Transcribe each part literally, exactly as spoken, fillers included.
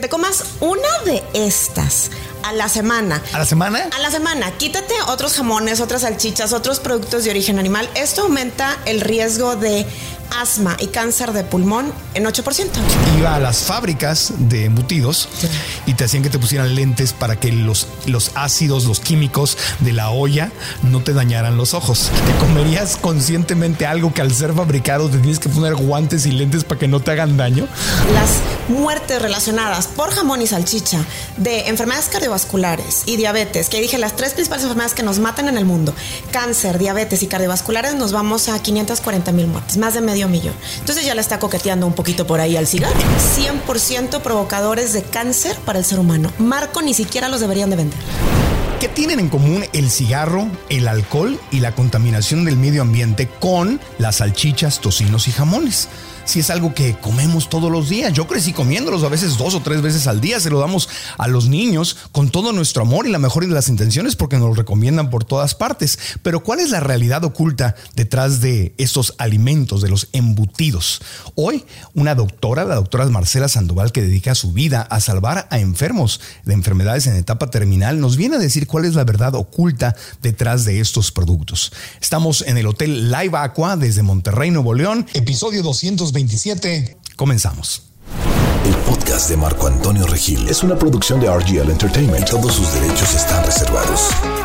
te comas una de estas a la semana. ¿A la semana? A la semana. Quítate otros jamones, otras salchichas, otros productos de origen animal. Esto aumenta el riesgo de asma y cáncer de pulmón en ocho por ciento. Iba a las fábricas de embutidos sí. y te hacían que te pusieran lentes para que los, los ácidos, los químicos de la olla no te dañaran los ojos. Te comerías conscientemente algo que al ser fabricado te tienes que poner guantes y lentes para que no te hagan daño. Las muertes relacionadas por jamón y salchicha de enfermedades cardiovasculares y diabetes, que dije las tres principales enfermedades que nos matan en el mundo, cáncer, diabetes y cardiovasculares, nos vamos a quinientas cuarenta mil muertes, más de medio millón. Entonces ya le está coqueteando un poquito por ahí al cigarro. cien por ciento provocadores de cáncer para el ser humano. Marco, ni siquiera los deberían de vender. ¿Qué tienen en común el cigarro, el alcohol y la contaminación del medio ambiente con las salchichas, tocinos y jamones? Si es algo que comemos todos los días. Yo crecí comiéndolos a veces dos o tres veces al día. Se lo damos a los niños con todo nuestro amor y la mejor de las intenciones porque nos lo recomiendan por todas partes. Pero ¿cuál es la realidad oculta detrás de estos alimentos, de los embutidos? Hoy, una doctora, la doctora Marcela Sandoval, que dedica su vida a salvar a enfermos de enfermedades en etapa terminal, nos viene a decir cuál es la verdad oculta detrás de estos productos. Estamos en el Hotel Live Aqua desde Monterrey, Nuevo León. Episodio doscientos veintisiete. Comenzamos. El podcast de Marco Antonio Regil es una producción de R G L Entertainment. Todos sus derechos están reservados.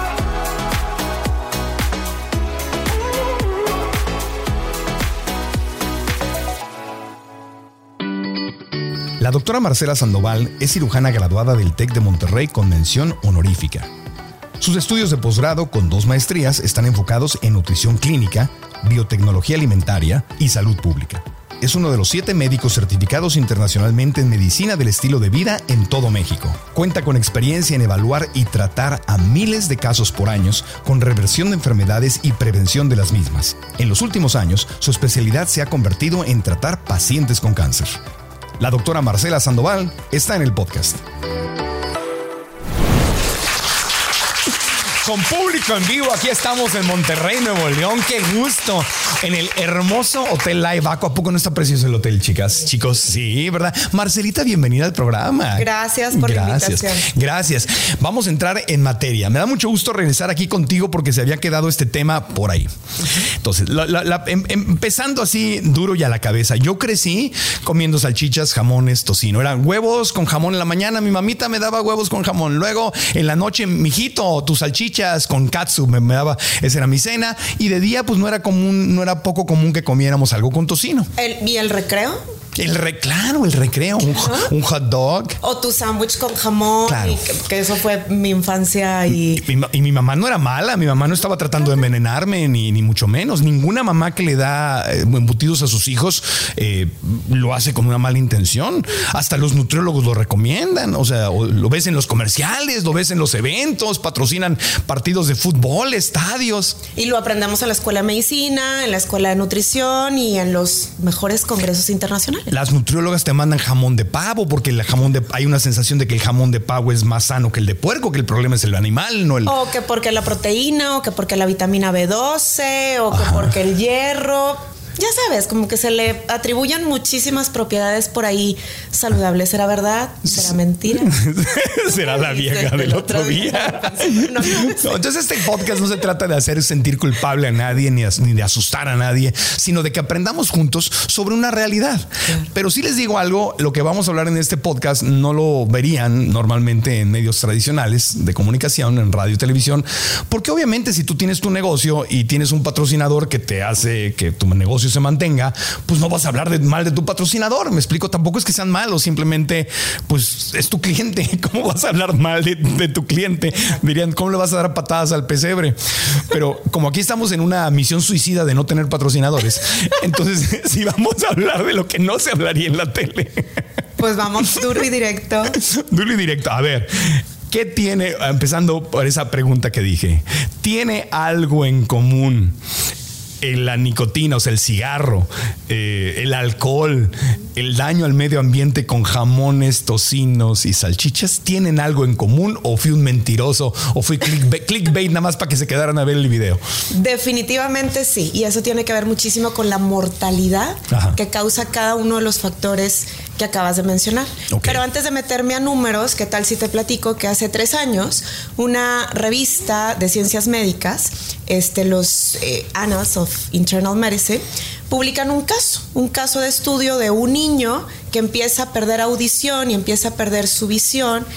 La doctora Marcela Sandoval es cirujana graduada del TEC de Monterrey con mención honorífica. Sus estudios de posgrado con dos maestrías están enfocados en nutrición clínica, biotecnología alimentaria y salud pública. Es uno de los siete médicos certificados internacionalmente en medicina del estilo de vida en todo México. Cuenta con experiencia en evaluar y tratar a miles de casos por año con reversión de enfermedades y prevención de las mismas. En los últimos años, su especialidad se ha convertido en tratar pacientes con cáncer. La doctora Marcela Sandoval está en el podcast. Con público en vivo, aquí estamos en Monterrey, Nuevo León. ¡Qué gusto! En el hermoso Hotel Live Aqua. ¿A poco no está precioso el hotel, chicas? Chicos, sí, ¿verdad? Marcelita, bienvenida al programa. Gracias por Gracias. la invitación. Gracias. Vamos a entrar en materia. Me da mucho gusto regresar aquí contigo porque se había quedado este tema por ahí. Entonces, la, la, la, em, empezando así duro y a la cabeza. Yo crecí comiendo salchichas, jamones, tocino. Eran huevos con jamón en la mañana. Mi mamita me daba huevos con jamón. Luego, en la noche, mijito, tus salchichas con katsu me, me daba, esa era mi cena, y de día pues no era común, no era poco común que comiéramos algo con tocino. El, ¿Y el recreo? El re, claro, el recreo, un, un hot dog. O tu sándwich con jamón. Claro. Y que, que eso fue mi infancia. Y... Y, y mi mamá no era mala, mi mamá no estaba tratando de envenenarme, ni, ni mucho menos. Ninguna mamá que le da embutidos a sus hijos eh, lo hace con una mala intención. Hasta los nutriólogos lo recomiendan. O sea, lo ves en los comerciales, lo ves en los eventos, patrocinan partidos de fútbol, estadios. Y lo aprendemos en la escuela de medicina, en la escuela de nutrición y en los mejores congresos internacionales. Las nutriólogas te mandan jamón de pavo porque el jamón de, hay una sensación de que el jamón de pavo es más sano que el de puerco, que el problema es el animal, no el... O que porque la proteína, o que porque la vitamina B doce, o que Ajá. porque el hierro... Ya sabes, como que se le atribuyen muchísimas propiedades por ahí saludables. ¿Será verdad? ¿Será mentira? Será la vieja del otro día. No, no, entonces este podcast no se trata de hacer sentir culpable a nadie ni, a, ni de asustar a nadie, sino de que aprendamos juntos sobre una realidad. Claro. Pero sí les digo algo, lo que vamos a hablar en este podcast no lo verían normalmente en medios tradicionales de comunicación, en radio y televisión, porque obviamente si tú tienes tu negocio y tienes un patrocinador que te hace que tu negocio se mantenga, pues no vas a hablar de, mal de tu patrocinador. Me explico, tampoco es que sean malos, simplemente pues es tu cliente. ¿Cómo vas a hablar mal de, de tu cliente? Dirían, ¿cómo le vas a dar patadas al pesebre? Pero como aquí estamos en una misión suicida de no tener patrocinadores, entonces sí vamos a hablar de lo que no se hablaría en la tele. Pues vamos duro y directo. Duro y directo. A ver, ¿qué tiene, empezando por esa pregunta que dije, ¿tiene algo en común la nicotina, o sea, el cigarro, eh, el alcohol, el daño al medio ambiente con jamones, tocinos y salchichas? ¿Tienen algo en común o fui un mentiroso o fui clickbait, clickbait nada más para que se quedaran a ver el video? Definitivamente sí, y eso tiene que ver muchísimo con la mortalidad Ajá. que causa cada uno de los factores que acabas de mencionar. Okay. Pero antes de meterme a números, ¿qué tal si te platico que hace tres años una revista de ciencias médicas, este, los eh, Annals of Internal Medicine, publican un caso, un caso de estudio de un niño que empieza a perder audición y empieza a perder su visión,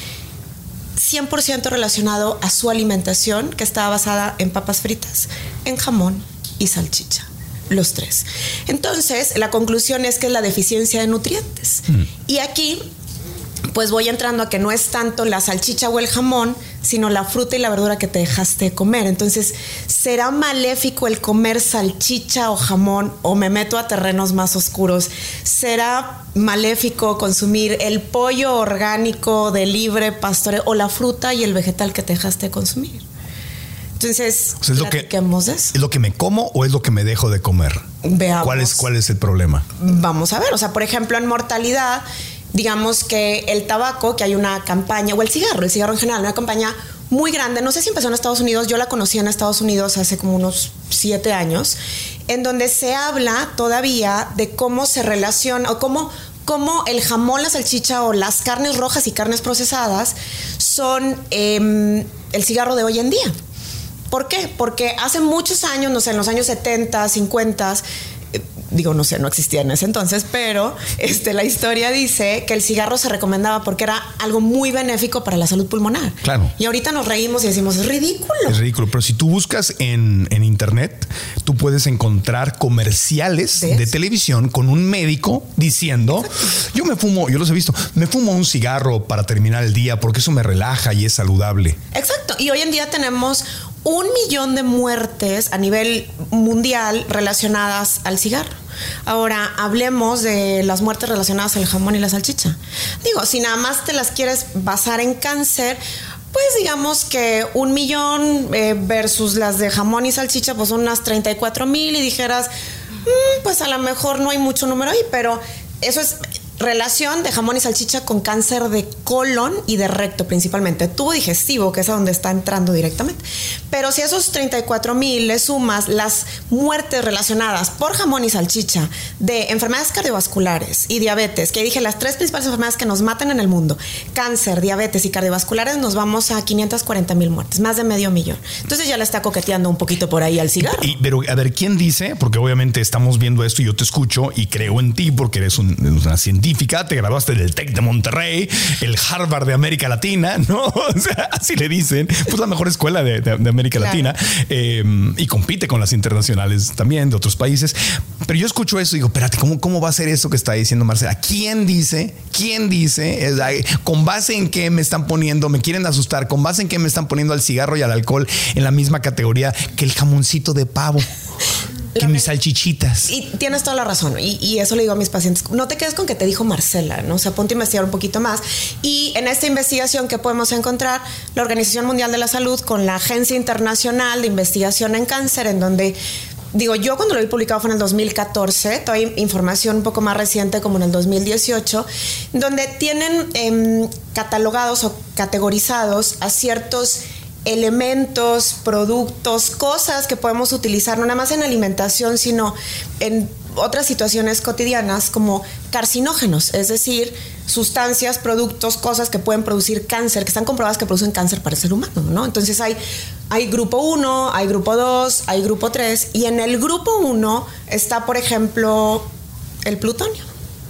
cien por ciento relacionado a su alimentación, que estaba basada en papas fritas, en jamón y salchicha. Los tres. Entonces, la conclusión es que es la deficiencia de nutrientes. Mm. Y aquí, pues voy entrando a que no es tanto la salchicha o el jamón, sino la fruta y la verdura que te dejaste comer. Entonces, ¿será maléfico el comer salchicha o jamón? O me meto a terrenos más oscuros. ¿Será maléfico consumir el pollo orgánico de libre pastoreo o la fruta y el vegetal que te dejaste consumir? Entonces, o sea, ¿es, lo que, ¿es lo que me como o es lo que me dejo de comer? Veamos. ¿Cuál es, cuál es el problema? Vamos a ver. O sea, por ejemplo, en mortalidad, digamos que el tabaco, que hay una campaña, o el cigarro, el cigarro en general, una campaña muy grande. No sé si empezó en Estados Unidos. Yo la conocí en Estados Unidos hace como unos siete años, en donde se habla todavía de cómo se relaciona o cómo... cómo el jamón, la salchicha o las carnes rojas y carnes procesadas son eh, el cigarro de hoy en día. ¿Por qué? Porque hace muchos años, no sé, en los años setenta, cincuenta, eh, digo, no sé, no existía en ese entonces, pero este, la historia dice que el cigarro se recomendaba porque era algo muy benéfico para la salud pulmonar. Claro. Y ahorita nos reímos y decimos, es ridículo. Es ridículo, pero si tú buscas en, en internet, tú puedes encontrar comerciales de televisión con un médico diciendo, exacto, yo me fumo, yo los he visto, me fumo un cigarro para terminar el día porque eso me relaja y es saludable. Exacto. Y hoy en día tenemos un millón de muertes a nivel mundial relacionadas al cigarro. Ahora, hablemos de las muertes relacionadas al jamón y la salchicha. Digo, si nada más te las quieres basar en cáncer, pues digamos que un millón eh, versus las de jamón y salchicha, pues son unas treinta y cuatro mil y dijeras, mmm, pues a lo mejor no hay mucho número ahí, pero eso es... relación de jamón y salchicha con cáncer de colon y de recto principalmente, tubo digestivo, que es a donde está entrando directamente. Pero si a esos treinta y cuatro mil le sumas las muertes relacionadas por jamón y salchicha de enfermedades cardiovasculares y diabetes, que dije las tres principales enfermedades que nos matan en el mundo, cáncer, diabetes y cardiovasculares, nos vamos a quinientas cuarenta mil muertes, más de medio millón. Entonces ya le está coqueteando un poquito por ahí al cigarro. Y, pero a ver, ¿quién dice? Porque obviamente estamos viendo esto y yo te escucho y creo en ti porque eres un, una científica. Te graduaste del TEC de Monterrey, el Harvard de América Latina, ¿no? O sea, así le dicen, pues la mejor escuela de, de, de América claro. Latina, eh, y compite con las internacionales también de otros países. Pero yo escucho eso y digo, espérate, ¿cómo, cómo va a ser eso que está diciendo Marcela? ¿Quién dice? ¿Quién dice? ¿Con base en qué me están poniendo? ¿Me quieren asustar? ¿Con base en qué me están poniendo al cigarro y al alcohol en la misma categoría que el jamoncito de pavo? Que mis salchichitas. Y tienes toda la razón. Y, y eso le digo a mis pacientes. No te quedes con que te dijo Marcela, ¿no? O sea, ponte a investigar un poquito más. Y en esta investigación que podemos encontrar, la Organización Mundial de la Salud con la Agencia Internacional de Investigación en Cáncer, en donde, digo, yo cuando lo vi publicado fue en el dos mil catorce, todavía información un poco más reciente como en el dos mil dieciocho, donde tienen eh, catalogados o categorizados a ciertos elementos, productos, cosas que podemos utilizar no nada más en alimentación, sino en otras situaciones cotidianas como carcinógenos, es decir, sustancias, productos, cosas que pueden producir cáncer, que están comprobadas que producen cáncer para el ser humano, ¿no? Entonces hay, hay grupo uno, hay grupo dos, hay grupo tres, y en el grupo uno está, por ejemplo, el plutonio.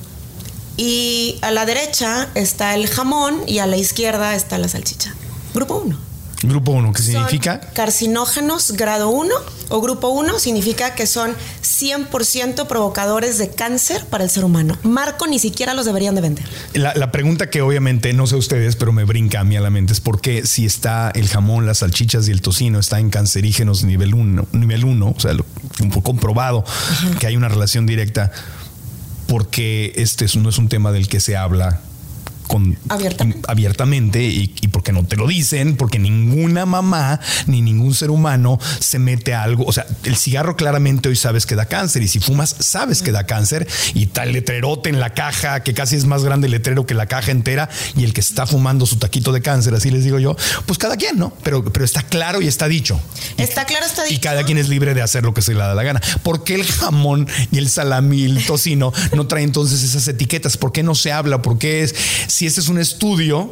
Y a la derecha está el jamón y a la izquierda está la salchicha. Grupo uno. Grupo uno, ¿qué significa? Son carcinógenos grado uno, o grupo uno significa que son cien por ciento provocadores de cáncer para el ser humano. Marco, ni siquiera los deberían de vender. La, la pregunta que obviamente, no sé ustedes, pero me brinca a mí a la mente es por qué si está el jamón, las salchichas y el tocino está en cancerígenos nivel uno, nivel uno, o sea, lo, comprobado, ajá, que hay una relación directa, porque este no es un tema del que se habla con, abiertamente, abiertamente y, y porque no te lo dicen, porque ninguna mamá ni ningún ser humano se mete a algo. O sea, el cigarro claramente hoy sabes que da cáncer y si fumas sabes que da cáncer y tal letrerote en la caja que casi es más grande el letrero que la caja entera y el que está fumando su taquito de cáncer, así les digo yo, pues cada quien, ¿no? Pero, pero está claro y está dicho. Está claro, está dicho. Y cada quien es libre de hacer lo que se le da la gana. ¿Por qué el jamón y el salami y el tocino no traen entonces esas etiquetas? ¿Por qué no se habla? ¿Por qué es? Si este es un estudio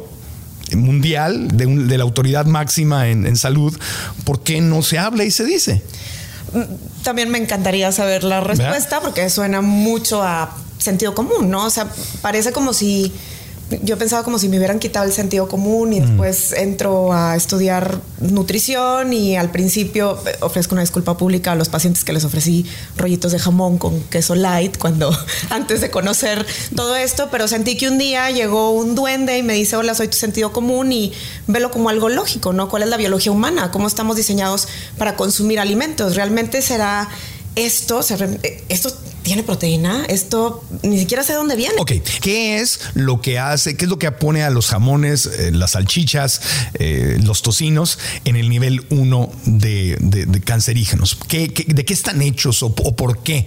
mundial de, un, de la autoridad máxima en, en salud, ¿por qué no se habla y se dice? También me encantaría saber la respuesta, ¿verdad? Porque suena mucho a sentido común, ¿no? O sea, parece como si yo pensaba como si me hubieran quitado el sentido común y mm. después entro a estudiar nutrición y al principio ofrezco una disculpa pública a los pacientes que les ofrecí rollitos de jamón con queso light cuando antes de conocer todo esto, pero sentí que un día llegó un duende y me dice, hola, soy tu sentido común y velo como algo lógico, ¿no? ¿Cuál es la biología humana? ¿Cómo estamos diseñados para consumir alimentos? ¿Realmente será esto? ¿Esto tiene proteína? Esto ni siquiera sé dónde viene. Ok, ¿qué es lo que hace, qué es lo que pone a los jamones, eh, las salchichas, eh, los tocinos en el nivel uno de, de, de cancerígenos? ¿Qué, qué, ¿De qué están hechos o, o por qué?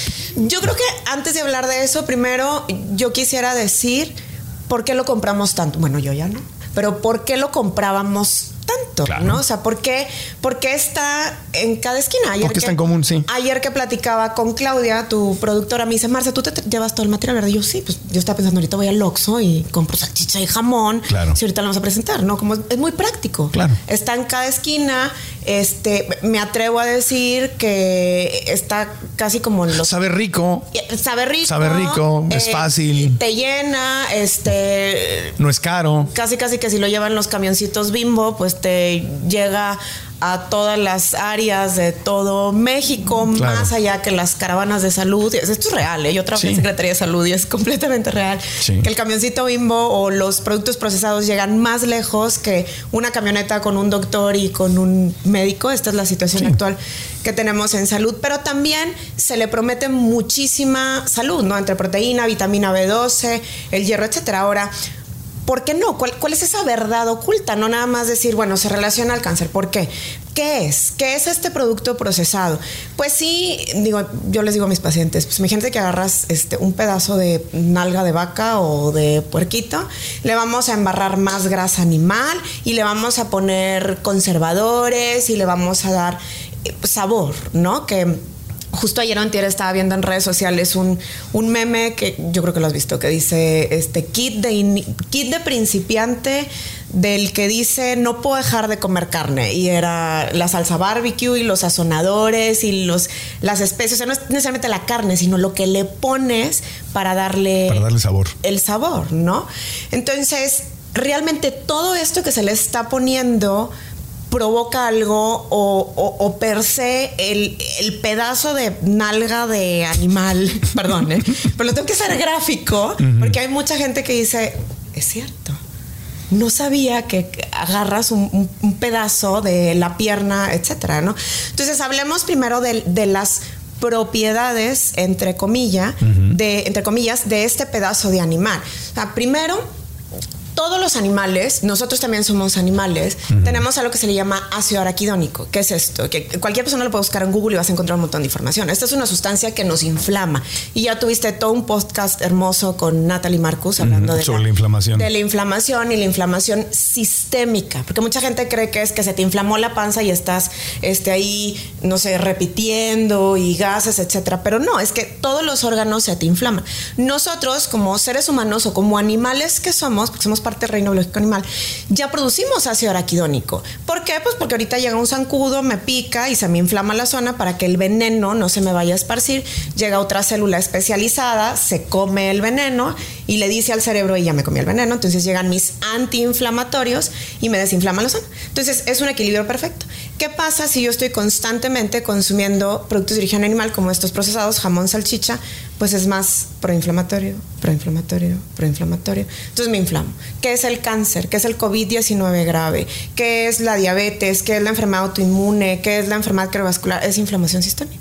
Yo creo que antes de hablar de eso, primero yo quisiera decir por qué lo compramos tanto. Bueno, yo ya no. Pero ¿por qué lo comprábamos tanto? Claro. ¿No? O sea, ¿por qué, ¿por qué está en cada esquina? Ayer ¿Por qué que, está en común? Sí. Ayer que platicaba con Claudia, tu productora, me dice, Marce, ¿tú te llevas todo el material, verdad? Y yo, sí, pues yo estaba pensando, ahorita voy al Oxxo y compro salchicha y jamón. Claro. Si ahorita lo vamos a presentar, ¿no? Como es, es muy práctico. Claro. Está en cada esquina. Este, me atrevo a decir que está casi como en los... Sabe rico. Sabe rico. Sabe rico, eh, es fácil. Te llena, este... No es caro. Casi, casi que si lo llevan los camioncitos Bimbo, pues te llega a todas las áreas de todo México, claro. Más allá que las caravanas de salud. Esto es real, ¿eh? Yo trabajo sí. en Secretaría de Salud y es completamente real. Sí. Que el camioncito Bimbo o los productos procesados llegan más lejos que una camioneta con un doctor y con un médico. Esta es la situación sí. actual que tenemos en salud, pero también se le promete muchísima salud, ¿no? Entre proteína, vitamina B doce, el hierro, etcétera. Ahora, ¿por qué no? ¿Cuál, ¿Cuál es esa verdad oculta? No nada más decir, bueno, se relaciona al cáncer. ¿Por qué? ¿Qué es? ¿Qué es este producto procesado? Pues sí, digo, yo les digo a mis pacientes, pues imagínate que agarras este, un pedazo de nalga de vaca o de puerquito, le vamos a embarrar más grasa animal y le vamos a poner conservadores y le vamos a dar eh, sabor, ¿no? Que justo ayer o antier estaba viendo en redes sociales un, un meme que yo creo que lo has visto, que dice este kit de, in, kit de principiante del que dice no puedo dejar de comer carne, y era la salsa barbecue y los sazonadores y los, las especies. O sea, no es necesariamente la carne, sino lo que le pones para darle, para darle sabor. El sabor, ¿no? Entonces, realmente todo esto que se le está poniendo provoca algo o, o, o per se el, el pedazo de nalga de animal, perdón, ¿eh? Pero lo tengo que hacer gráfico, uh-huh. porque hay mucha gente que dice, es cierto, no sabía que agarras un, un, un pedazo de la pierna, etcétera, ¿no? Entonces hablemos primero de, de las propiedades, entre comillas, uh-huh. de, entre comillas, de este pedazo de animal. O sea, primero, todos los animales, nosotros también somos animales, uh-huh. tenemos algo que se le llama ácido araquidónico. ¿Qué es esto? Que cualquier persona lo puede buscar en Google y vas a encontrar un montón de información. Esta es una sustancia que nos inflama. Y ya tuviste todo un podcast hermoso con Natalie Marcus hablando uh-huh. de, sobre la, la inflamación. de la inflamación y la inflamación sistémica. Porque mucha gente cree que es que se te inflamó la panza y estás este, ahí, no sé, repitiendo y gases, etcétera. Pero no, es que todos los órganos se te inflaman. Nosotros, como seres humanos o como animales que somos, porque somos parte del reino biológico animal, ya producimos ácido araquidónico. ¿Por qué? Pues porque ahorita llega un zancudo, me pica y se me inflama la zona para que el veneno no se me vaya a esparcir. Llega otra célula especializada, se come el veneno y le dice al cerebro, y ya me comí el veneno, entonces llegan mis antiinflamatorios y me desinflaman la zona. Entonces es un equilibrio perfecto. ¿Qué pasa si yo estoy constantemente consumiendo productos de origen animal como estos procesados, jamón, salchicha? Pues es más proinflamatorio, proinflamatorio, proinflamatorio. Entonces me inflamo. ¿Qué es el cáncer? ¿Qué es el COVID diecinueve grave? ¿Qué es la diabetes? ¿Qué es la enfermedad autoinmune? ¿Qué es la enfermedad cardiovascular? Es inflamación sistémica.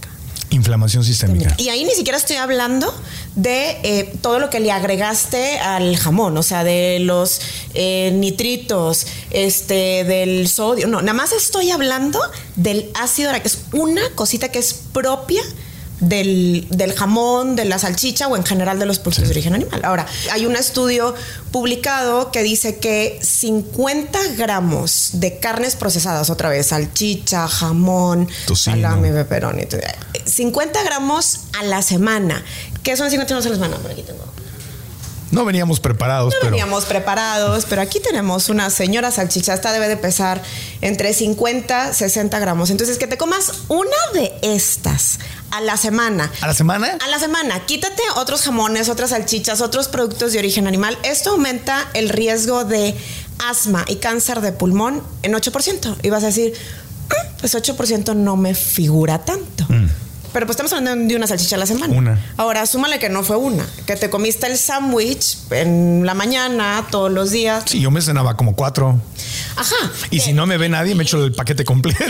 Inflamación sistémica. Y ahí ni siquiera estoy hablando de eh, todo lo que le agregaste al jamón, o sea, de los eh, nitritos, este, del sodio. No, nada más estoy hablando del ácido, que es una cosita que es propia Del, del jamón, de la salchicha o en general de los productos sí. de origen animal. Ahora, hay un estudio publicado que dice que cincuenta gramos de carnes procesadas, otra vez, salchicha, jamón, tocino, salami, pepperoni, cincuenta gramos a la semana. ¿Qué son cincuenta gramos a la semana? Por aquí tengo. No veníamos preparados, no pero... veníamos preparados, pero aquí tenemos una señora salchicha. Esta debe de pesar entre cincuenta, sesenta gramos. Entonces, que te comas una de estas a la semana. ¿A la semana? A la semana. Quítate otros jamones, otras salchichas, otros productos de origen animal. Esto aumenta el riesgo de asma y cáncer de pulmón en ocho por ciento. Y vas a decir, pues ocho por ciento no me figura tanto. Mm. Pero pues estamos hablando de una salchicha a la semana. Una. Ahora, súmale que no fue una. Que te comiste el sándwich en la mañana, todos los días. Sí, yo me cenaba como cuatro. Ajá. Y eh, si no me ve nadie, me echo el paquete completo.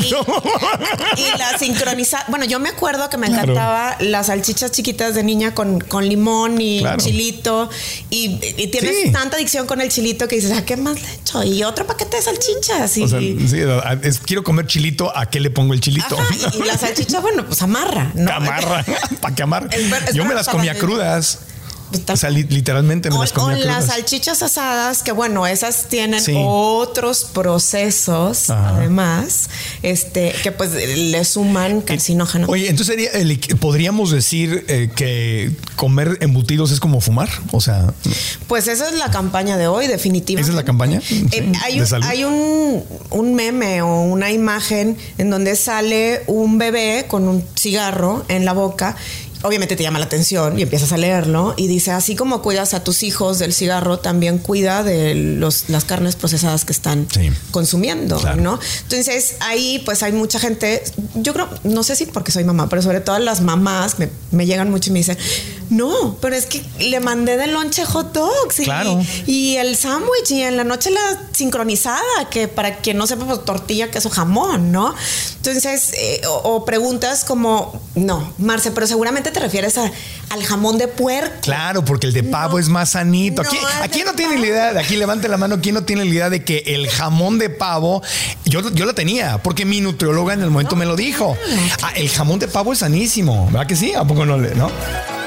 Y, y la sincronizada. Bueno, yo me acuerdo que me claro. encantaba las salchichas chiquitas de niña con, con limón y claro. chilito. Y, y tienes sí. tanta adicción con el chilito que dices, ¿a qué más le echo? Y otro paquete de salchichas. Y, o sea, sí, es, quiero comer chilito, ¿a qué le pongo el chilito? Ajá, y, y la salchicha, bueno, pues amarra. ¿No? Amarra, ¿para qué amarra? Yo me las comía crudas. O sea, li- literalmente me o, las comía o crudas. Las salchichas asadas, que bueno, esas tienen sí. otros procesos, ajá. además, este, que pues le suman carcinógenos. Oye, entonces sería el, podríamos decir eh, que comer embutidos es como fumar, o sea. Pues esa es la campaña de hoy, definitivamente. ¿Esa es la campaña? Sí, eh, hay un, hay un, un meme o una imagen en donde sale un bebé con un cigarro en la boca. Obviamente te llama la atención y empiezas a leerlo y dice, así como cuidas a tus hijos del cigarro, también cuida de los, las carnes procesadas que están sí. consumiendo, claro. ¿no? Entonces ahí pues hay mucha gente, yo creo, no sé si porque soy mamá, pero sobre todo las mamás me, me llegan mucho y me dicen, no, pero es que le mandé de lonche hot dogs y, claro. y el sándwich y en la noche la sincronizada, que para quien no sepa, pues tortilla, queso, jamón, ¿no? Entonces, eh, o, o preguntas como, no, Marce, pero seguramente te refieres a, al jamón de puerco. Claro, porque el de pavo no, es más sanito. Aquí, no, aquí no tiene la idea, de aquí levante la mano, ¿quién no tiene la idea de que el jamón de pavo, yo, yo lo tenía, porque mi nutrióloga en el momento no, me lo dijo. Ah, el jamón de pavo es sanísimo, ¿verdad que sí? ¿A poco no le, no?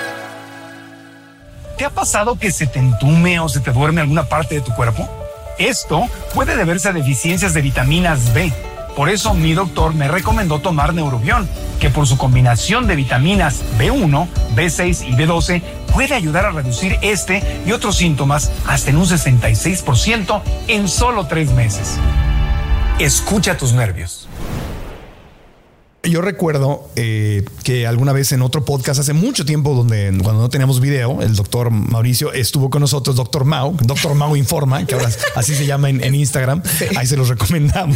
¿Te ha pasado que se te entume o se te duerme alguna parte de tu cuerpo? Esto puede deberse a deficiencias de vitaminas B. Por eso mi doctor me recomendó tomar Neurobión, que por su combinación de vitaminas B uno, B seis y B doce puede ayudar a reducir este y otros síntomas hasta en un sesenta y seis por ciento en solo tres meses. Escucha tus nervios. Yo recuerdo eh, que alguna vez en otro podcast hace mucho tiempo, donde cuando no teníamos video, el doctor Mauricio estuvo con nosotros, doctor Mau, doctor Mau Informa, que ahora así se llama en, en Instagram. Ahí se los recomendamos.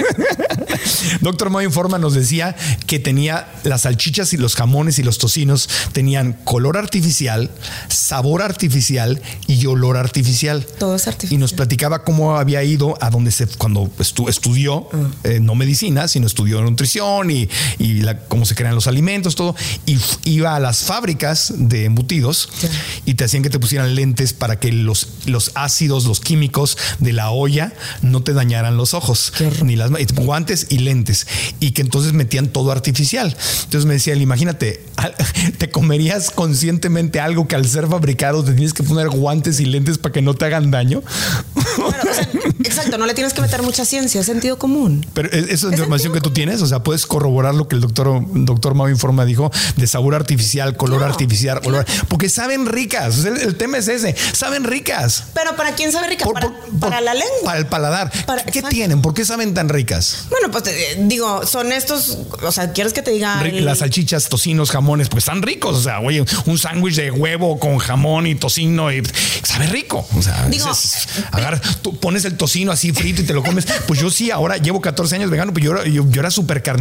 doctor Mau Informa nos decía que tenía las salchichas y los jamones y los tocinos tenían color artificial, sabor artificial y olor artificial. Todo es artificial. Y nos platicaba cómo había ido a donde se, cuando estu, estudió, uh. eh, no medicina, sino estudió nutrición y y la, cómo se crean los alimentos, todo, y f- iba a las fábricas de embutidos sí. y te hacían que te pusieran lentes para que los, los ácidos, los químicos de la olla no te dañaran los ojos, ni las guantes y lentes, y que entonces metían todo artificial. Entonces me decía él, imagínate, te comerías conscientemente algo que al ser fabricado te tienes que poner guantes y lentes para que no te hagan daño. Claro, o sea, exacto, no le tienes que meter mucha ciencia, es sentido común. Pero esa es información que tú tienes, o sea, puedes corroborar lo que el doctor, doctor Mau Informa dijo de sabor artificial, color claro, artificial, olor, porque saben ricas. El, el tema es ese, saben ricas. Pero ¿para quién sabe rica? Por, para, por, para por, la lengua. Para el paladar. Para, ¿Qué exacto. tienen? ¿Por qué saben tan ricas? Bueno, pues eh, digo, son estos, o sea, ¿quieres que te diga? El... Las salchichas, tocinos, jamones, pues están ricos. O sea, oye, un sándwich de huevo con jamón y tocino y sabe rico. O sea, digo, dices, agarra, tú pones el tocino así frito y te lo comes. Pues yo sí, ahora llevo catorce años vegano, pues yo, yo, yo era súper carnivorito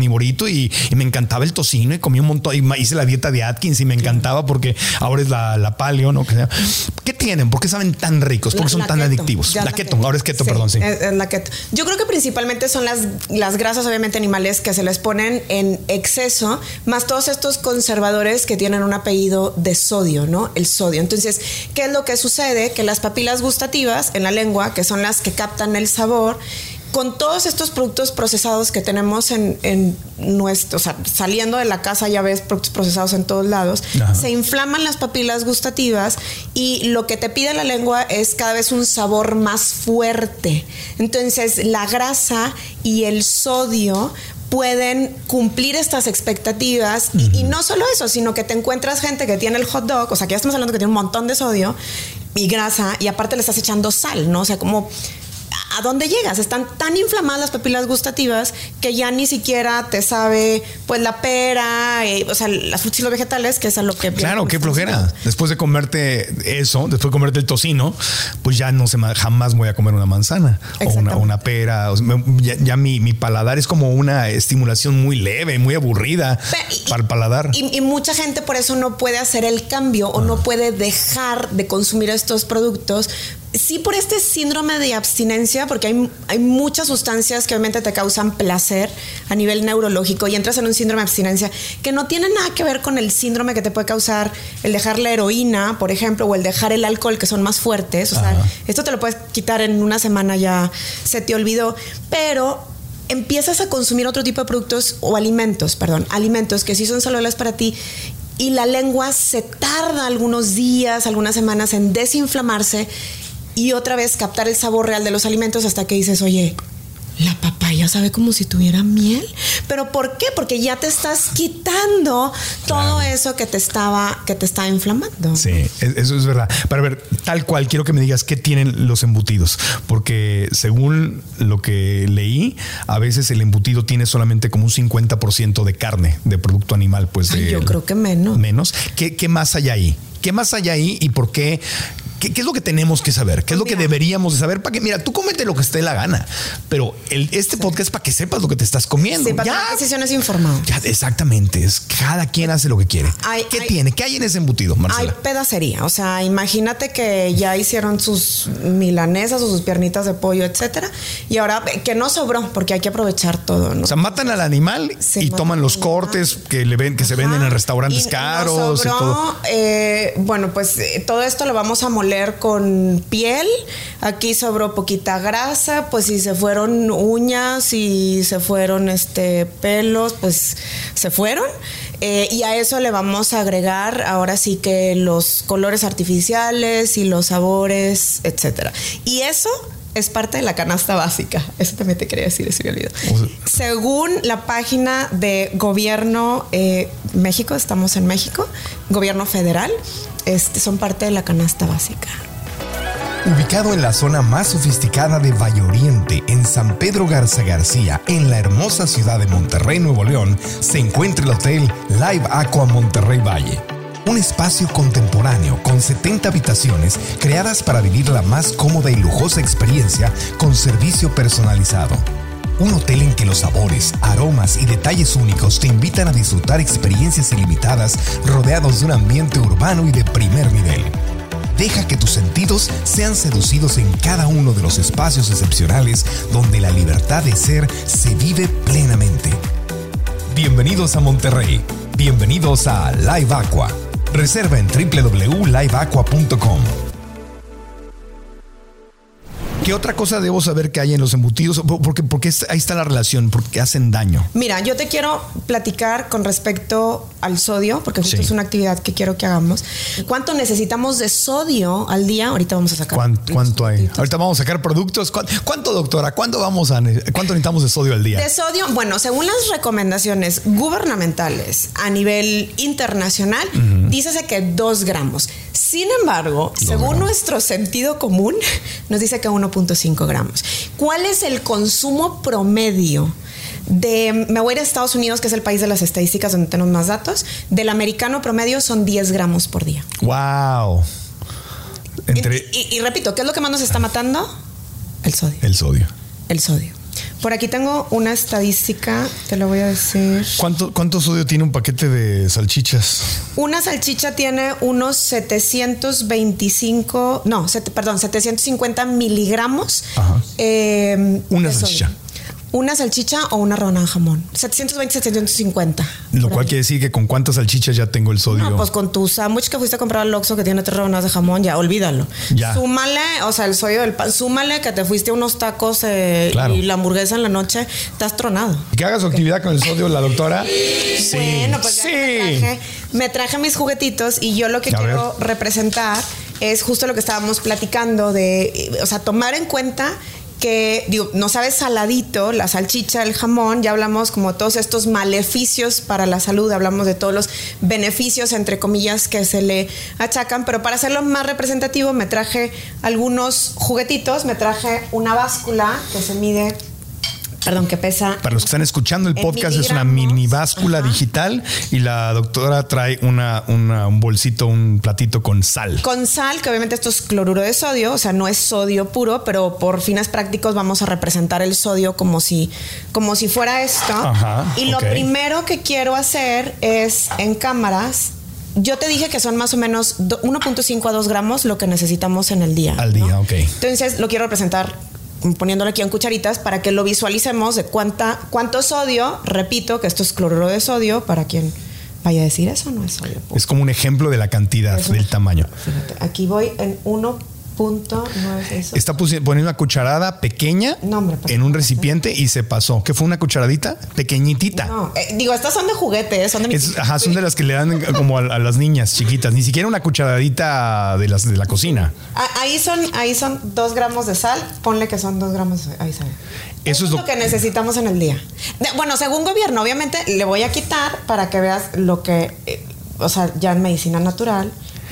chiquito y, y me encantaba el tocino y comí un montón. Y hice la dieta de Atkins y me encantaba porque ahora es la, la paleo, ¿no? ¿Qué tienen? ¿Por qué saben tan ricos? ¿Por qué son la tan keto. adictivos? Ya La, la keto. keto. Ahora es keto, Sí, perdón, sí. Es, es la keto. Yo creo que principalmente son las, las grasas, obviamente, animales que se les ponen en exceso, más todos estos conservadores que tienen un apellido de sodio, ¿no? El sodio. Entonces, ¿qué es lo que sucede? Que las papilas gustativas en la lengua, que son las que captan el sabor, con todos estos productos procesados que tenemos en, en nuestro, o sea, saliendo de la casa ya ves productos procesados en todos lados, Ajá. se inflaman las papilas gustativas y lo que te pide la lengua es cada vez un sabor más fuerte. Entonces, la grasa y el sodio pueden cumplir estas expectativas y, uh-huh. y no solo eso, sino que te encuentras gente que tiene el hot dog, o sea, que ya estamos hablando que tiene un montón de sodio y grasa y aparte le estás echando sal, ¿no? O sea, como ¿a dónde llegas? Están tan inflamadas las papilas gustativas que ya ni siquiera te sabe pues la pera, eh, o sea, las frutas y los vegetales, que es a lo que... Claro, qué flojera. Haciendo. Después de comerte eso, después de comerte el tocino, pues ya no se jamás voy a comer una manzana o una, una pera. O sea, ya ya mi, mi paladar es como una estimulación muy leve, muy aburrida y, para el paladar. Y, y mucha gente por eso no puede hacer el cambio o ah. no puede dejar de consumir estos productos. Sí, por este síndrome de abstinencia, porque hay, hay muchas sustancias que obviamente te causan placer a nivel neurológico y entras en un síndrome de abstinencia que no tiene nada que ver con el síndrome que te puede causar el dejar la heroína, por ejemplo, o el dejar el alcohol, que son más fuertes. O Ajá. sea, esto te lo puedes quitar en una semana, ya se te olvidó, pero empiezas a consumir otro tipo de productos o alimentos, perdón, alimentos que sí son saludables para ti. Y la lengua se tarda algunos días, algunas semanas en desinflamarse y otra vez captar el sabor real de los alimentos hasta que dices, oye, la papaya sabe como si tuviera miel. ¿Pero por qué? Porque ya te estás quitando todo claro. eso que te estaba, que te estaba inflamando. Sí, eso es verdad. Para ver, tal cual, quiero que me digas qué tienen los embutidos. Porque según lo que leí, a veces el embutido tiene solamente como un cincuenta por ciento de carne, de producto animal. Pues Ay, de, yo creo que menos. Menos. ¿Qué, qué más hay ahí? ¿Qué más hay ahí y por qué? ¿Qué, ¿Qué es lo que tenemos que saber? ¿Qué es lo que deberíamos de saber? Para que, mira, tú cómete lo que esté la gana, pero el, este sí. podcast es para que sepas lo que te estás comiendo. Sí, para tomar decisiones informadas. Ya, exactamente. Es, cada quien hace lo que quiere. Hay, ¿Qué hay, tiene? ¿Qué hay en ese embutido, Marcela? Hay pedacería. O sea, imagínate que ya hicieron sus milanesas o sus piernitas de pollo, etcétera. Y ahora que no sobró, porque hay que aprovechar todo, ¿no? O sea, matan al animal se y toman los cortes que le ven, que Ajá. se venden en restaurantes y, caros. No sobró, y todo. Eh, bueno, pues eh, todo esto lo vamos a moler con piel. Aquí sobró poquita grasa, pues si se fueron uñas y se fueron este pelos, pues se fueron. Eh, y a eso le vamos a agregar ahora sí que los colores artificiales y los sabores, etcétera. Y eso es parte de la canasta básica. Eso también te quería decir, eso me olvidó. O sea, según la página de Gobierno eh, México, estamos en México, Gobierno Federal, este, son parte de la canasta básica. Ubicado en la zona más sofisticada de Valle Oriente, en San Pedro Garza García, en la hermosa ciudad de Monterrey, Nuevo León, se encuentra el Hotel Live Aqua Monterrey Valle. Un espacio contemporáneo con setenta habitaciones creadas para vivir la más cómoda y lujosa experiencia con servicio personalizado. Un hotel en que los sabores, aromas y detalles únicos te invitan a disfrutar experiencias ilimitadas rodeados de un ambiente urbano y de primer nivel. Deja que tus sentidos sean seducidos en cada uno de los espacios excepcionales donde la libertad de ser se vive plenamente. Bienvenidos a Monterrey. Bienvenidos a Live Aqua. Reserva en doble u doble u doble u punto live aqua punto com. ¿Qué otra cosa debo saber que hay en los embutidos? Porque, porque ahí está la relación, porque hacen daño. Mira, yo te quiero platicar con respecto al sodio, porque justo sí. es una actividad que quiero que hagamos. ¿Cuánto necesitamos de sodio al día? Ahorita vamos a sacar. ¿Cuánto, cuánto hay? Ahorita vamos a sacar productos. ¿Cuánto, cuánto doctora? ¿Cuánto, vamos a, ¿Cuánto necesitamos de sodio al día? De sodio, bueno, según las recomendaciones gubernamentales a nivel internacional, uh-huh. dícese que dos gramos. Sin embargo, dos según gramos. Nuestro sentido común, nos dice que uno punto cinco gramos. ¿Cuál es el consumo promedio de, me voy a ir a Estados Unidos, que es el país de las estadísticas donde tenemos más datos, del americano promedio son diez gramos por día? ¡Wow! Entre... Y, y, y repito, ¿qué es lo que más nos está matando? El sodio. El sodio. El sodio. Por aquí tengo una estadística, te lo voy a decir. ¿Cuánto, cuánto sodio tiene un paquete de salchichas? Una salchicha tiene unos setecientos veinticinco, no, set, perdón, setecientos cincuenta miligramos. Ajá. Eh, una salchicha. Una salchicha o una rebanada de jamón. setecientos veinte, setecientos cincuenta. Lo cual quiere decir que con cuántas salchichas ya tengo el sodio. No, pues con tu sándwich que fuiste a comprar al Oxxo que tiene tres rebanadas de jamón, ya olvídalo. Ya. Súmale, o sea, el sodio del pan, súmale que te fuiste a unos tacos eh, claro. y la hamburguesa en la noche, estás tronado. Que haga su actividad con el sodio la doctora. Sí. Bueno, pues sí. ya me traje, me traje mis juguetitos y yo lo que a quiero ver. representar es justo lo que estábamos platicando de, o sea, tomar en cuenta que, digo, no sabe saladito, la salchicha, el jamón, ya hablamos como todos estos maleficios para la salud, hablamos de todos los beneficios, entre comillas, que se le achacan, pero para hacerlo más representativo me traje algunos juguetitos, me traje una báscula que se mide... Perdón, que pesa. Para los que están escuchando el podcast, es una mini báscula Ajá. digital y la doctora trae una, una, un bolsito, un platito con sal. Con sal, que obviamente esto es cloruro de sodio, o sea, no es sodio puro, pero por fines prácticos vamos a representar el sodio como si, como si fuera esto. Ajá, y lo okay. primero que quiero hacer es en cámaras. Yo te dije que son más o menos uno punto cinco a dos gramos lo que necesitamos en el día. Al día, ¿no? ok. Entonces lo quiero representar poniéndolo aquí en cucharitas para que lo visualicemos de cuánta, cuánto sodio, repito que esto es cloruro de sodio, para quien vaya a decir eso no es sodio puro. Es como un ejemplo de la cantidad, es del una, tamaño. Fíjate, aquí voy en uno punto nueve. Está poniendo una cucharada pequeña no, hombre, en un recipiente y se pasó. ¿Qué fue una cucharadita? Pequeñitita. No, eh, digo, estas son de juguete, son de mi es, Ajá, son de las que le dan como a, a las niñas chiquitas. Ni siquiera una cucharadita de las de la cocina. Ah, ahí son, ahí son dos gramos de sal. Ponle que son dos gramos de sal. Ahí sale. Eso, Eso es lo, lo que necesitamos en el día. De, bueno, según gobierno, obviamente le voy a quitar para que veas lo que, eh, o sea, ya en medicina natural.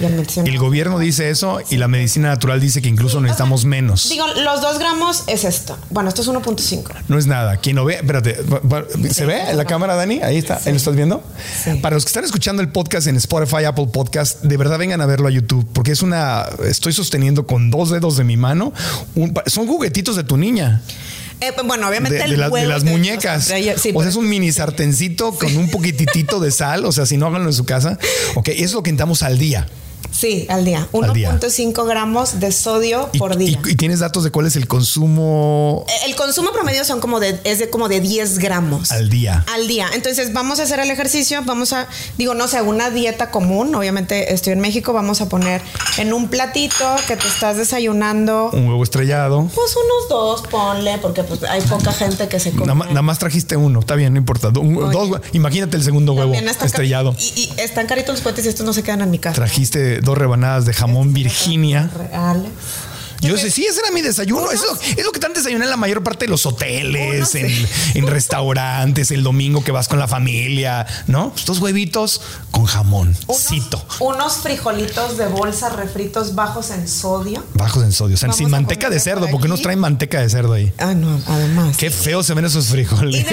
El gobierno dice eso y la medicina natural dice que incluso necesitamos menos. Digo, los dos gramos es esto. Bueno, esto es uno punto cinco. No es nada. Quien lo ve, espérate, ¿se sí, ve en la cámara, Dani? Ahí está. Sí. ¿Ahí lo estás viendo? Sí. Para los que están escuchando el podcast en Spotify, Apple Podcast, de verdad vengan a verlo a YouTube, porque es una... Estoy sosteniendo con dos dedos de mi mano. Un, son juguetitos de tu niña. Eh, bueno, obviamente de, el de, la, de las de muñecas. Los, sí, o sea, es un mini sartencito sí. con un poquititito de sal. O sea, si no háganlo en su casa. Ok, eso es lo que necesitamos al día. Sí, al día. uno punto cinco gramos de sodio y, por día. Y, ¿Y tienes datos de cuál es el consumo? El consumo promedio son como de, es de como de diez gramos. Al día. Al día. Entonces vamos a hacer el ejercicio, vamos a, digo, no sé, una dieta común. Obviamente estoy en México, vamos a poner en un platito que te estás desayunando. Un huevo estrellado. Pues unos dos, ponle, porque pues hay poca gente que se come. Nada, nada más trajiste uno, está bien, no importa. Un, dos, imagínate el segundo huevo estrellado. Y, y están caritos los cohetes y estos no se quedan en mi casa. Trajiste dos rebanadas de jamón Virginia. Reales. Yo sé, sí, ese era mi desayuno. Eso es lo que están desayunando en la mayor parte de los hoteles, en, en restaurantes, el domingo que vas con la familia, ¿no? Estos huevitos con jamón. Cito. Unos frijolitos de bolsa refritos bajos en sodio. Bajos en sodio. O sea, sin manteca de cerdo. ¿Por qué nos traen manteca de cerdo ahí? Ah, no, además. Qué feo se ven esos frijoles.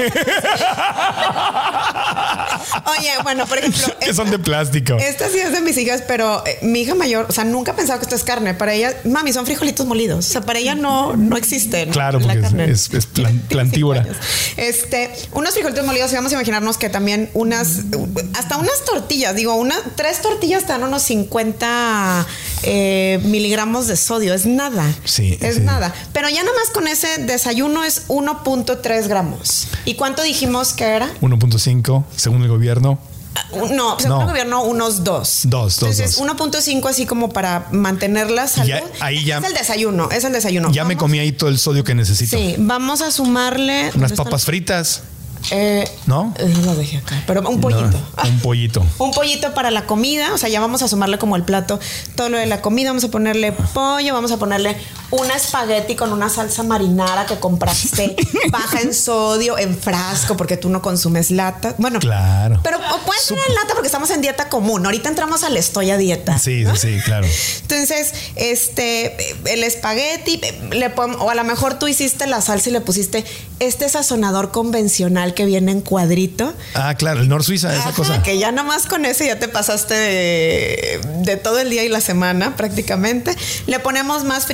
Oye, bueno, por ejemplo. Que esta, son de plástico. Esta sí es de mis hijas, pero eh, mi hija mayor, o sea, nunca pensaba que esto es carne. Para ella, mami, son frijolitos molidos. O sea, para ella no, no existe. ¿no? Claro, porque es, es, es plan, plantívora. Este, unos frijolitos molidos, y vamos a imaginarnos que también unas, hasta unas tortillas, digo, una, tres tortillas te dan unos cincuenta eh, miligramos de sodio. Es nada. Sí. Es sí. nada. Pero ya nomás con ese desayuno es uno punto tres gramos. ¿Y cuánto dijimos que era? uno punto cinco, según el gobierno. No, según no. el gobierno, unos dos. Dos, dos. Entonces, uno punto cinco así como para mantener la salud. Ya, ahí ya, es el desayuno, es el desayuno. Ya vamos, me comí ahí todo el sodio que necesito. Sí, vamos a sumarle... Unas papas fritas. Eh, ¿No? Eh, lo dejé acá, pero un pollito. No, un pollito. Un pollito para la comida. O sea, ya vamos a sumarle como el plato todo lo de la comida. Vamos a ponerle pollo, vamos a ponerle una espagueti con una salsa marinara que compraste baja en sodio, en frasco, porque tú no consumes lata. Bueno, claro. Pero puede ser en lata porque estamos en dieta común. Ahorita entramos al estoy a dieta. Sí, ¿no? sí, claro. Entonces, este, el espagueti, le pon, o a lo mejor tú hiciste la salsa y le pusiste este sazonador convencional que viene en cuadrito. Ah, claro, el Nor Suiza, esa Ajá, cosa. Que ya nomás con ese ya te pasaste de, de todo el día y la semana prácticamente. Le ponemos más frijolitos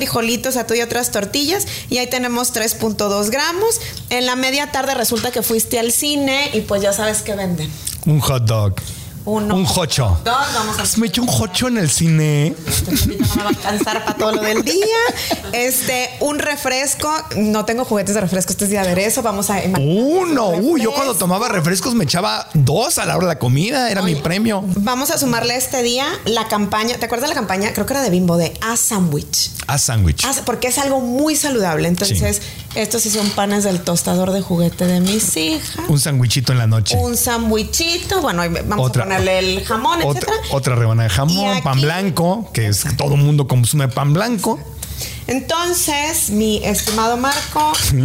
frijolitos, atún y otras tortillas. Y ahí tenemos tres punto dos gramos. En la media tarde resulta que fuiste al cine y pues ya sabes qué venden. Un hot dog. Uno, un jocho. Dos, vamos a me echó un jocho en el cine. No me va a alcanzar para todo lo del día. Este, un refresco. No tengo juguetes de refresco. Este es de aderezo. Vamos a uno. Uy, yo cuando tomaba refrescos me echaba dos a la hora de la comida. Era Oye, mi premio. Vamos a sumarle este día la campaña. ¿Te acuerdas de la campaña? Creo que era de Bimbo, de A Sandwich. A Sandwich. Porque es algo muy saludable. Entonces, sí. Estos sí son panes del tostador de juguete de mis hijas. Un sandwichito en la noche. Un sandwichito. Bueno, vamos Otra. a ponerle el jamón, otra, etcétera. Otra rebanada de jamón, aquí, pan blanco, que es todo el mundo consume pan blanco. Entonces, mi estimado Marco, en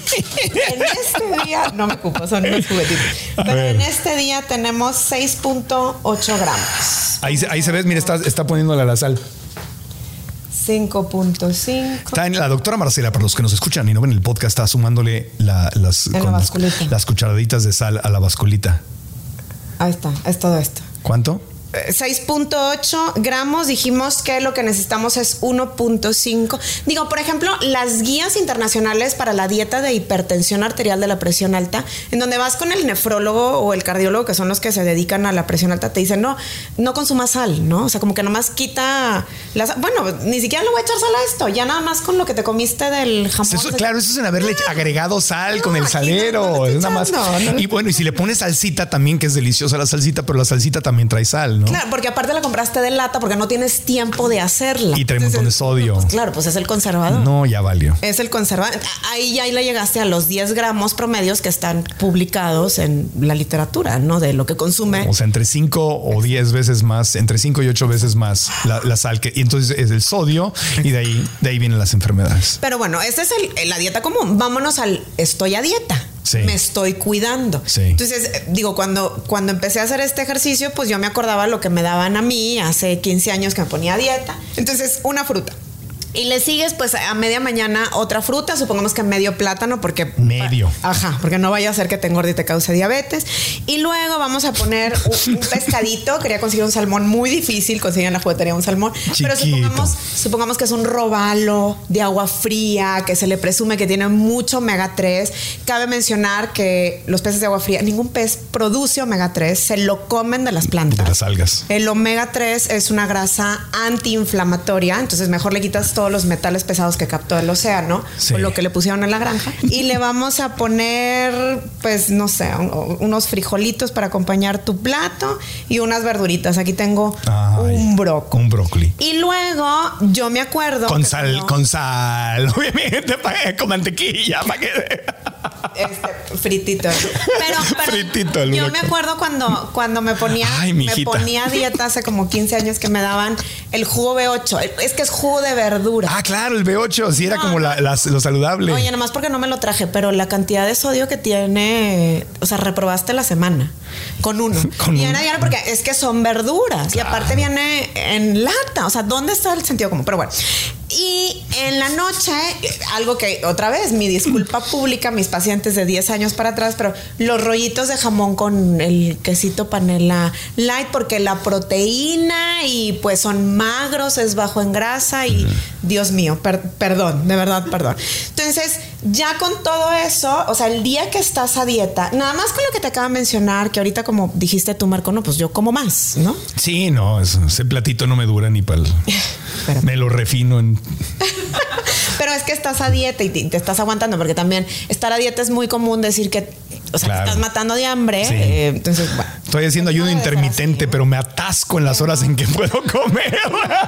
este día, no me ocupo, son unos juguetitos, pero en este día tenemos seis punto ocho gramos. Ahí, ahí se ve, mira, está, está poniéndole a la sal. cinco punto cinco. Está en la doctora Marcela, para los que nos escuchan y no ven el podcast, está sumándole la, las, con las, las cucharaditas de sal a la basculita. Ahí está, es todo esto. ¿Cuánto? seis punto ocho gramos. Dijimos que lo que necesitamos es uno punto cinco. Digo, por ejemplo, las guías internacionales para la dieta de hipertensión arterial de la presión alta, en donde vas con el nefrólogo o el cardiólogo, que son los que se dedican a la presión alta, te dicen, no, no consuma sal, ¿no? O sea, como que nomás quita la sal. Bueno, ni siquiera le voy a echar sal a esto, ya nada más con lo que te comiste del jamón. Eso, claro, eso es en haberle ah, agregado sal no, con el salero. No, no, es nada más. No, no. Y bueno, y si le pones salsita también, que es deliciosa la salsita, pero la salsita también trae sal, ¿no? Claro, porque aparte la compraste de lata porque no tienes tiempo de hacerla. Y trae un montón de sodio. Pues claro, pues es el conservador. No, ya valió. Es el conservador. Ahí ya ahí le llegaste a los diez gramos promedios que están publicados en la literatura, ¿no? De lo que consume. O sea, entre cinco o diez veces más, entre cinco y ocho veces más la, la sal. Que, y entonces es el sodio y de ahí, de ahí vienen las enfermedades. Pero bueno, esta es el, la dieta común. Vámonos al estoy a dieta. Sí. Me estoy cuidando. Sí. Entonces, digo, cuando, cuando empecé a hacer este ejercicio, pues yo me acordaba lo que me daban a mí hace quince años que me ponía a dieta. Entonces, una fruta. Y le sigues, pues, a media mañana otra fruta, supongamos que medio plátano, porque... Medio. Ajá, porque no vaya a ser que te engorde y te cause diabetes. Y luego vamos a poner un, un pescadito. Quería conseguir un salmón muy difícil, conseguir en la juguetería un salmón. Chiquito. Pero supongamos, supongamos que es un robalo de agua fría, que se le presume que tiene mucho omega tres. Cabe mencionar que los peces de agua fría, ningún pez produce omega tres, se lo comen de las plantas. De las algas. El omega tres es una grasa antiinflamatoria, entonces mejor le quitas todo los metales pesados que captó el océano, sí, o lo que le pusieron en la granja, y le vamos a poner, pues no sé, un, unos frijolitos para acompañar tu plato y unas verduritas. Aquí tengo Ay, un brócoli. Un brócoli. Y luego yo me acuerdo con sal, no, con sal, obviamente, con mantequilla, para que este, fritito. Pero, pero fritito el yo brócoli. Me acuerdo cuando, cuando me ponía Ay, me ponía a dieta hace como quince años que me daban el jugo B ocho. Es que es jugo de verdura. Ah, claro, el B ocho, sí era no, como la, la, lo saludable. Oye, nomás porque no me lo traje, pero la cantidad de sodio que tiene, o sea, reprobaste la semana con uno. Con y era diario porque es que son verduras, claro, y aparte viene en lata. O sea, ¿dónde está el sentido común? Pero bueno. Y en la noche, algo que otra vez, mi disculpa pública, mis pacientes de diez años para atrás, pero los rollitos de jamón con el quesito panela light, porque la proteína y pues son magros, es bajo en grasa y uh-huh. Dios mío, per, perdón, de verdad, perdón. Entonces, ya con todo eso, o sea, el día que estás a dieta, nada más con lo que te acabo de mencionar, que ahorita como dijiste tú, Marco, no, pues yo como más, ¿no? Sí, no, ese platito no me dura ni para el... Me lo refino en... Pero es que estás a dieta y te, te estás aguantando, porque también estar a dieta es muy común decir que, o sea, claro, te estás matando de hambre. Sí. Eh, entonces, bueno, estoy haciendo ayuno intermitente, así, pero me atasco en las horas en que puedo comer.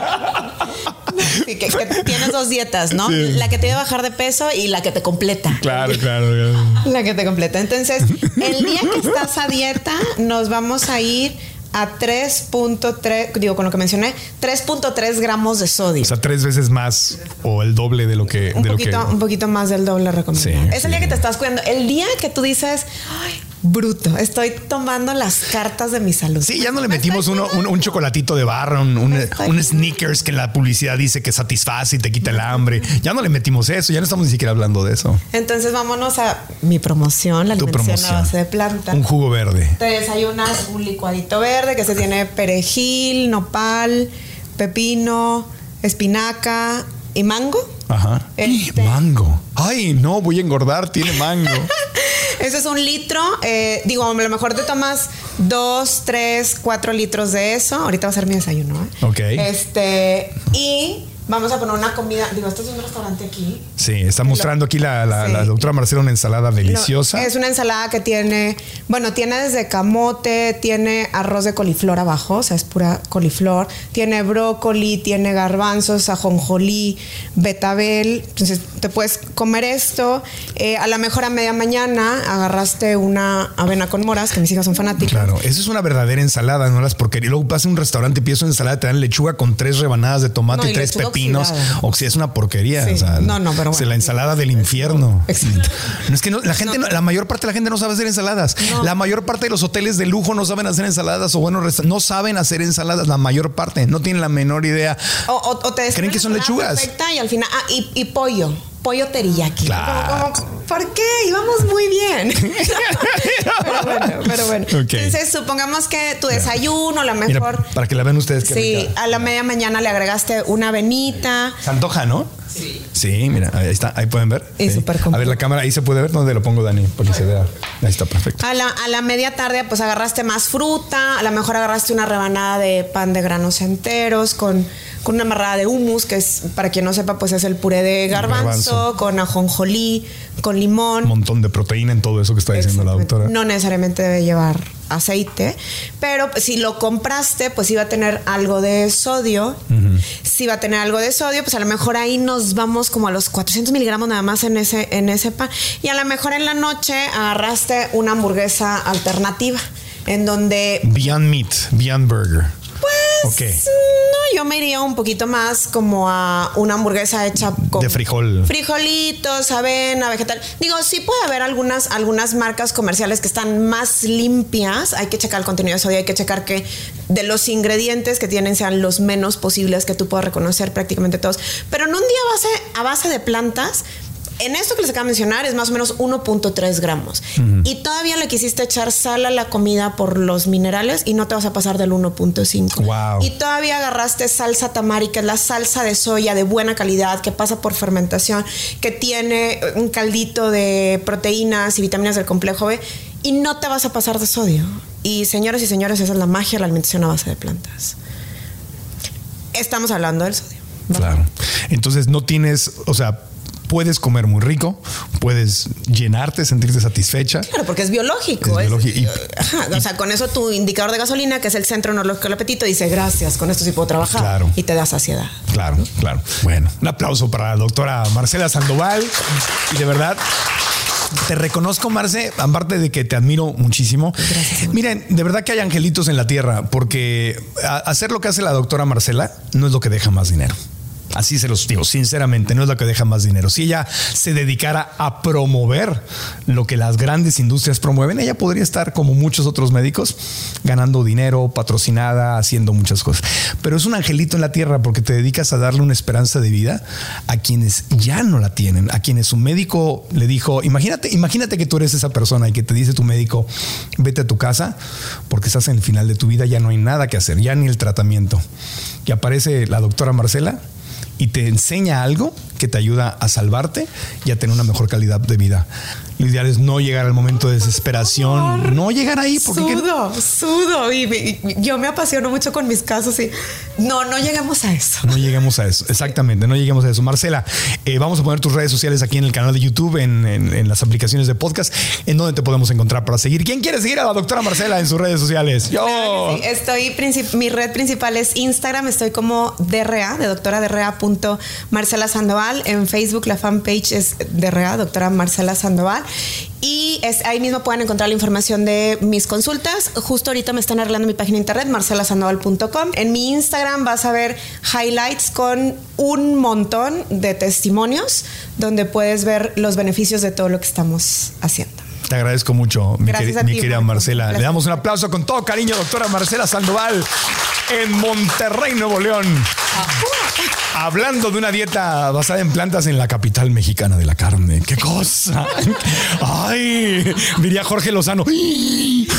Sí, que, que tienes dos dietas, ¿no? Sí. La que te va a bajar de peso y la que te completa. Claro, claro, claro. La que te completa. Entonces, el día que estás a dieta, nos vamos a ir a tres punto tres, digo, con lo que mencioné, tres punto tres gramos de sodio. O sea, tres veces más o el doble de lo que... Un, de poquito, lo que... un poquito más del doble recomendado. Sí, es el sí. día que te estás cuidando. El día que tú dices, ay, bruto, estoy tomando las cartas de mi salud. Sí, ya no le metimos uno, un, un chocolatito de barra, un, un, un Snickers que la publicidad dice que satisface y te quita el hambre. Ya no le metimos eso, ya no estamos ni siquiera hablando de eso. Entonces vámonos a mi promoción, la alimentación a base de planta. Un jugo verde. Te desayunas un licuadito verde que se tiene perejil, nopal, pepino, espinaca y mango. Ajá. Este. Mango. Ay, no, voy a engordar, tiene mango. Ese es un litro. Eh, digo, a lo mejor te tomas dos, tres, cuatro litros de eso. Ahorita va a ser mi desayuno, ¿eh? Ok. Este, y vamos a poner una comida. Digo, esto es un restaurante aquí. Sí, está mostrando aquí la, la, sí. la doctora Marcela una ensalada deliciosa. No, es una ensalada que tiene, bueno, tiene desde camote, tiene arroz de coliflor abajo, o sea, es pura coliflor. Tiene brócoli, tiene garbanzos, ajonjolí, betabel. Entonces, te puedes comer esto. Eh, a lo mejor a media mañana agarraste una avena con moras, que mis hijas son fanáticas. Claro, eso es una verdadera ensalada, no las porquerías. Luego vas a un restaurante, pides una ensalada, te dan lechuga con tres rebanadas de tomate no, y, y tres pepinos. O si es una porquería. Sí. O sea, no, no, pero bueno. Es la ensalada del infierno. Exacto. No, es que no, la gente, no, la mayor parte de la gente no sabe hacer ensaladas. No. La mayor parte de los hoteles de lujo no saben hacer ensaladas o bueno, no saben hacer ensaladas. La mayor parte no tienen la menor idea. O, o, o te creen que son lechugas. Perfecta y al final, ah, y, y pollo. Pollo teriyaki. Claro. Como, como, ¿por qué? Íbamos muy bien. pero bueno, pero bueno. Okay. Entonces, supongamos que tu desayuno, a lo mejor. Mira, para que la vean ustedes. Que sí, rica. A la media mañana le agregaste una avenita. Se antoja, ¿no? Sí. Sí, mira, ahí está, ahí pueden ver. Y sí. súper A ver la cámara, ahí se puede ver. ¿Dónde lo pongo, Dani? Para que se vea. Ahí está, perfecto. A la, a la media tarde, pues agarraste más fruta. A lo mejor agarraste una rebanada de pan de granos enteros con, con una amarrada de hummus, que es, para quien no sepa, pues es el puré de garbanzo, garbanzo. con ajonjolí, con limón. Un montón de proteína en todo eso que está diciendo la doctora. No necesariamente debe llevar aceite, pero si lo compraste, pues iba a tener algo de sodio. Uh-huh. Si iba a tener algo de sodio, pues a lo mejor ahí nos vamos como a los cuatrocientos miligramos nada más en ese, en ese pan. Y a lo mejor en la noche agarraste una hamburguesa alternativa en donde... Beyond Meat, Beyond Burger. Pues okay. No, yo me iría un poquito más como a una hamburguesa hecha con de frijol, frijolitos, avena, vegetal. Digo, sí puede haber algunas algunas marcas comerciales que están más limpias. Hay que checar el contenido de sodio, hay que checar que de los ingredientes que tienen sean los menos posibles, que tú puedas reconocer prácticamente todos. Pero en un día a base, a base de plantas, en esto que les acabo de mencionar es más o menos uno punto tres gramos. Uh-huh. Y todavía le quisiste echar sal a la comida por los minerales y no te vas a pasar del uno punto cinco. Wow. Y todavía agarraste salsa tamari, que es la salsa de soya de buena calidad, que pasa por fermentación, que tiene un caldito de proteínas y vitaminas del complejo B, y no te vas a pasar de sodio. Y señores y señores, esa es la magia de la alimentación a base de plantas. Estamos hablando del sodio, ¿verdad? Claro. Entonces no tienes, o sea, puedes comer muy rico, puedes llenarte, sentirte satisfecha. Claro, porque es biológico. Es biológico. Es, y, ajá, o sea, con eso tu indicador de gasolina, que es el centro neurológico del apetito, dice gracias, con esto sí puedo trabajar. Claro. Y te da saciedad. Claro, ¿no? Claro. Bueno, un aplauso para la doctora Marcela Sandoval. Y de verdad, te reconozco, Marce, aparte de que te admiro muchísimo. Gracias. Miren, de verdad que hay angelitos en la tierra, porque hacer lo que hace la doctora Marcela no es lo que deja más dinero. Así se los digo, sinceramente, no es lo que deja más dinero. Si ella se dedicara a promover lo que las grandes industrias promueven, ella podría estar, como muchos otros médicos, ganando dinero, patrocinada, haciendo muchas cosas. Pero es un angelito en la tierra porque te dedicas a darle una esperanza de vida a quienes ya no la tienen, a quienes su médico le dijo, imagínate, imagínate que tú eres esa persona y que te dice tu médico, vete a tu casa porque estás en el final de tu vida, ya no hay nada que hacer, ya ni el tratamiento. Y aparece la doctora Marcela y te enseña algo que te ayuda a salvarte y a tener una mejor calidad de vida. Lo ideal es no llegar al momento de desesperación, amor, no llegar ahí. Porque sudo, que... sudo. Y, y yo me apasiono mucho con mis casos y no, no lleguemos a eso. No lleguemos a eso, exactamente, no lleguemos a eso. Marcela, eh, vamos a poner tus redes sociales aquí en el canal de YouTube, en, en, en las aplicaciones de podcast, en donde te podemos encontrar para seguir. ¿Quién quiere seguir a la doctora Marcela en sus redes sociales? Yo. Claro sí. Estoy, princip- mi red principal es Instagram, estoy como D R A, de doctora D R A punto Marcela Sandoval. En Facebook la fanpage es D R A, doctora Marcela Sandoval. Y es, ahí mismo pueden encontrar la información de mis consultas. Justo ahorita me están arreglando mi página de internet, marcela sandoval punto com. En mi Instagram vas a ver highlights con un montón de testimonios donde puedes ver los beneficios de todo lo que estamos haciendo. Te agradezco mucho, mi, Gracias quer- a ti, mi querida Marco. Marcela. Gracias. Le damos un aplauso con todo cariño, doctora Marcela Sandoval. en Monterrey, Nuevo León. Hablando de una dieta basada en plantas en la capital mexicana de la carne. ¡Qué cosa! ¡Ay! Diría Jorge Lozano. ¡Qué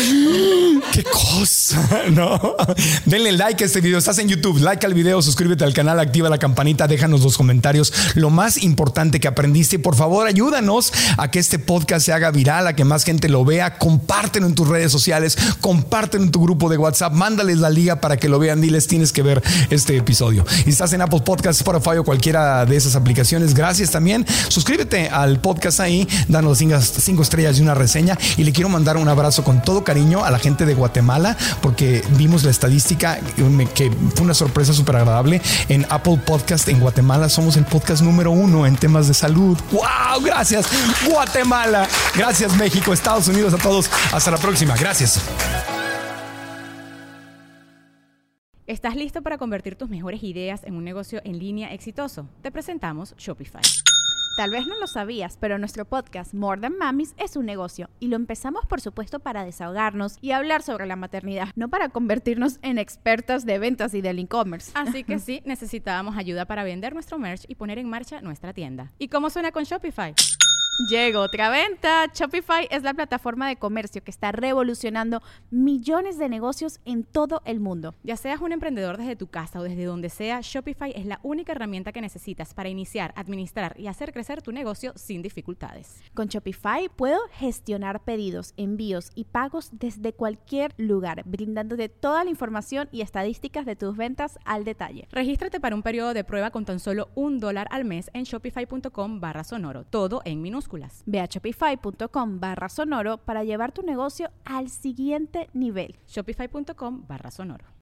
cosa! ¿No? Denle like a este video. Estás en YouTube. Like al video, suscríbete al canal, activa la campanita, déjanos los comentarios. Lo más importante que aprendiste. Por favor, ayúdanos a que este podcast se haga viral, a que más gente lo vea. Compártelo en tus redes sociales. Compártelo en tu grupo de WhatsApp. Mándales la liga para que lo vean. Diles, tienes que ver este episodio. Y estás en Apple Podcast, Spotify o cualquiera de esas aplicaciones, gracias también. Suscríbete al podcast ahí, danos cinco, cinco estrellas y una reseña. Y le quiero mandar un abrazo con todo cariño a la gente de Guatemala, porque vimos la estadística que fue una sorpresa súper agradable. En Apple Podcast en Guatemala somos el podcast número uno en temas de salud. ¡Wow! Gracias, Guatemala. Gracias, México, Estados Unidos, a todos. Hasta la próxima. Gracias. ¿Estás listo para convertir tus mejores ideas en un negocio en línea exitoso? Te presentamos Shopify. Tal vez no lo sabías, pero nuestro podcast More Than Mamis es un negocio y lo empezamos por supuesto para desahogarnos y hablar sobre la maternidad, no para convertirnos en expertas de ventas y del e-commerce. Así que sí, necesitábamos ayuda para vender nuestro merch y poner en marcha nuestra tienda. ¿Y cómo suena con Shopify? Llegó otra venta. Shopify es la plataforma de comercio que está revolucionando millones de negocios en todo el mundo. Ya seas un emprendedor desde tu casa o desde donde sea, Shopify es la única herramienta que necesitas para iniciar, administrar y hacer crecer tu negocio sin dificultades. Con Shopify puedo gestionar pedidos, envíos y pagos desde cualquier lugar, brindándote toda la información y estadísticas de tus ventas al detalle. Regístrate para un periodo de prueba con tan solo un dólar al mes en shopify.com barra sonoro, todo en minúsculas. Ve a shopify.com barra sonoro para llevar tu negocio al siguiente nivel. Shopify.com barra sonoro.